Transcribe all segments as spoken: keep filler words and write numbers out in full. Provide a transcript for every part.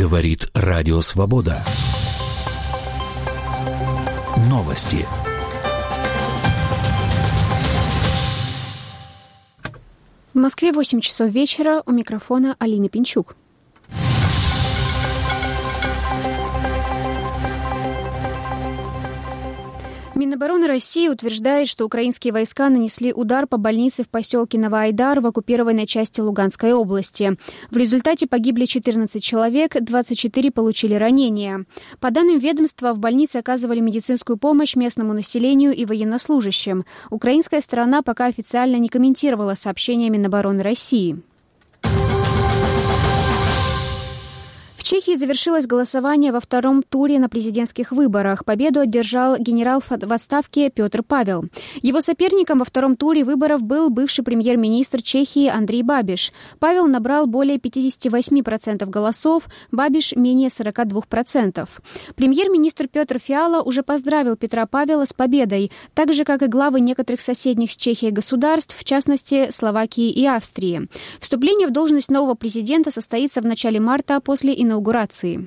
Говорит Радио Свобода. Новости. В Москве восемь часов вечера. У микрофона Алина Пинчук. Минобороны России утверждает, что украинские войска нанесли удар по больнице в поселке Новоайдар в оккупированной части Луганской области. В результате погибли четырнадцать человек, двадцать четыре получили ранения. По данным ведомства, в больнице оказывали медицинскую помощь местному населению и военнослужащим. Украинская сторона пока официально не комментировала сообщения Минобороны России. В Чехии завершилось голосование во втором туре на президентских выборах. Победу одержал генерал в отставке Петр Павел. Его соперником во втором туре выборов был бывший премьер-министр Чехии Андрей Бабиш. Павел набрал более пятьдесят восемь процентов голосов, Бабиш – менее сорок два процента. Премьер-министр Петр Фиала уже поздравил Петра Павела с победой, так же, как и главы некоторых соседних с Чехией государств, в частности, Словакии и Австрии. Вступление в должность нового президента состоится в начале марта после инаугурации. инаугурации.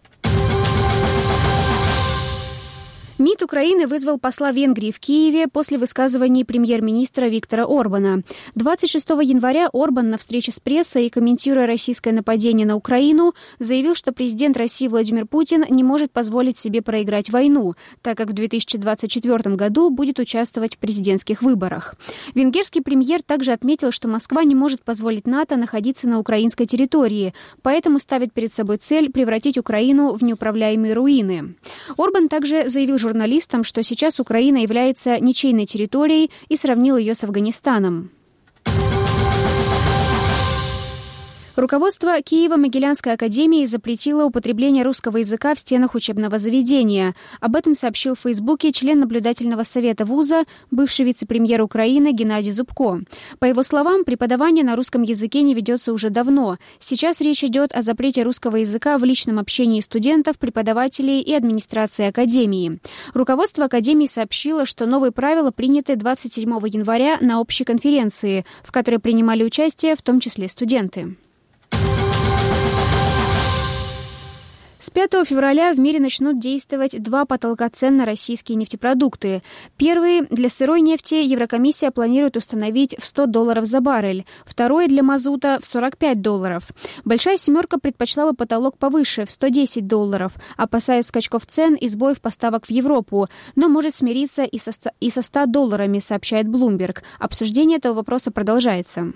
МИД Украины вызвал посла Венгрии в Киеве после высказываний премьер-министра Виктора Орбана. двадцать шестого января Орбан на встрече с прессой, комментируя российское нападение на Украину, заявил, что президент России Владимир Путин не может позволить себе проиграть войну, так как в две тысячи двадцать четвёртом году будет участвовать в президентских выборах. Венгерский премьер также отметил, что Москва не может позволить НАТО находиться на украинской территории, поэтому ставит перед собой цель превратить Украину в неуправляемые руины. Орбан также заявил журналистам, что сейчас Украина является ничейной территорией, и сравнил ее с Афганистаном. Руководство Киево-Могилянской академии запретило употребление русского языка в стенах учебного заведения. Об этом сообщил в Фейсбуке член наблюдательного совета вуза, бывший вице-премьер Украины Геннадий Зубко. По его словам, преподавание на русском языке не ведется уже давно. Сейчас речь идет о запрете русского языка в личном общении студентов, преподавателей и администрации академии. Руководство академии сообщило, что новые правила приняты двадцать седьмого января на общей конференции, в которой принимали участие в том числе студенты. С пятого февраля в мире начнут действовать два потолка цен на российские нефтепродукты. Первый – для сырой нефти Еврокомиссия планирует установить в сто долларов за баррель. Второй – для мазута в сорок пять долларов. Большая семерка предпочла бы потолок повыше, в сто десять долларов, опасаясь скачков цен и сбоев поставок в Европу, но может смириться и со, и со ста долларами, сообщает Bloomberg. Обсуждение этого вопроса продолжается.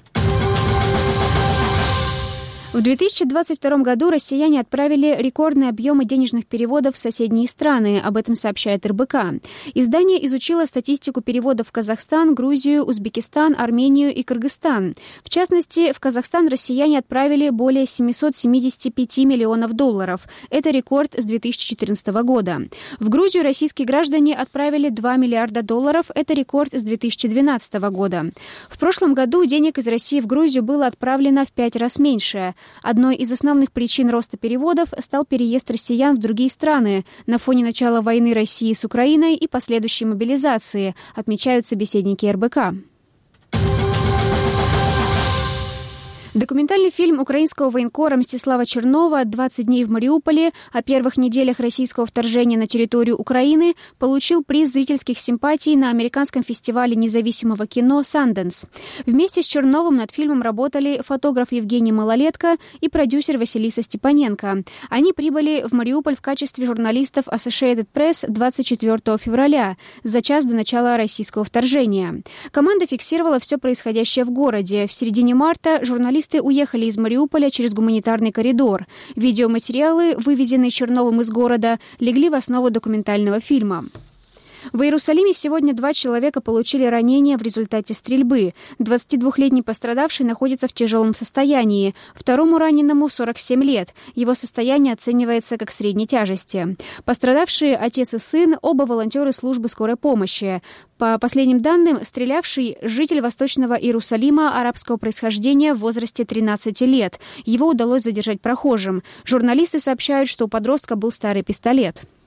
В две тысячи двадцать втором году россияне отправили рекордные объемы денежных переводов в соседние страны, об этом сообщает эр бэ ка. Издание изучило статистику переводов в Казахстан, Грузию, Узбекистан, Армению и Кыргызстан. В частности, в Казахстан россияне отправили более семьсот семьдесят пять миллионов долларов. Это рекорд с две тысячи четырнадцатого года. В Грузию российские граждане отправили два миллиарда долларов. Это рекорд с две тысячи двенадцатого года. В прошлом году денег из России в Грузию было отправлено в пять раз меньше. Одной из основных причин роста переводов стал переезд россиян в другие страны на фоне начала войны России с Украиной и последующей мобилизации, отмечают собеседники эр бэ ка. Документальный фильм украинского военкора Мстислава Чернова «двадцать дней в Мариуполе» о первых неделях российского вторжения на территорию Украины получил приз зрительских симпатий на американском фестивале независимого кино «Санденс». Вместе с Черновым над фильмом работали фотограф Евгений Малолетко и продюсер Василиса Степаненко. Они прибыли в Мариуполь в качестве журналистов Associated Press двадцать четвёртого февраля, за час до начала российского вторжения. Команда фиксировала все происходящее в городе. В середине марта журналисты уехали из Мариуполя через гуманитарный коридор. Видеоматериалы, вывезенные Черновым из города, легли в основу документального фильма. В Иерусалиме сегодня два человека получили ранения в результате стрельбы. двадцатидвухлетний пострадавший находится в тяжелом состоянии. Второму раненому сорок семь лет. Его состояние оценивается как средней тяжести. Пострадавшие отец и сын, оба волонтеры службы скорой помощи. По последним данным, стрелявший – житель Восточного Иерусалима арабского происхождения в возрасте тринадцати лет. Его удалось задержать прохожим. Журналисты сообщают, что у подростка был старый пистолет.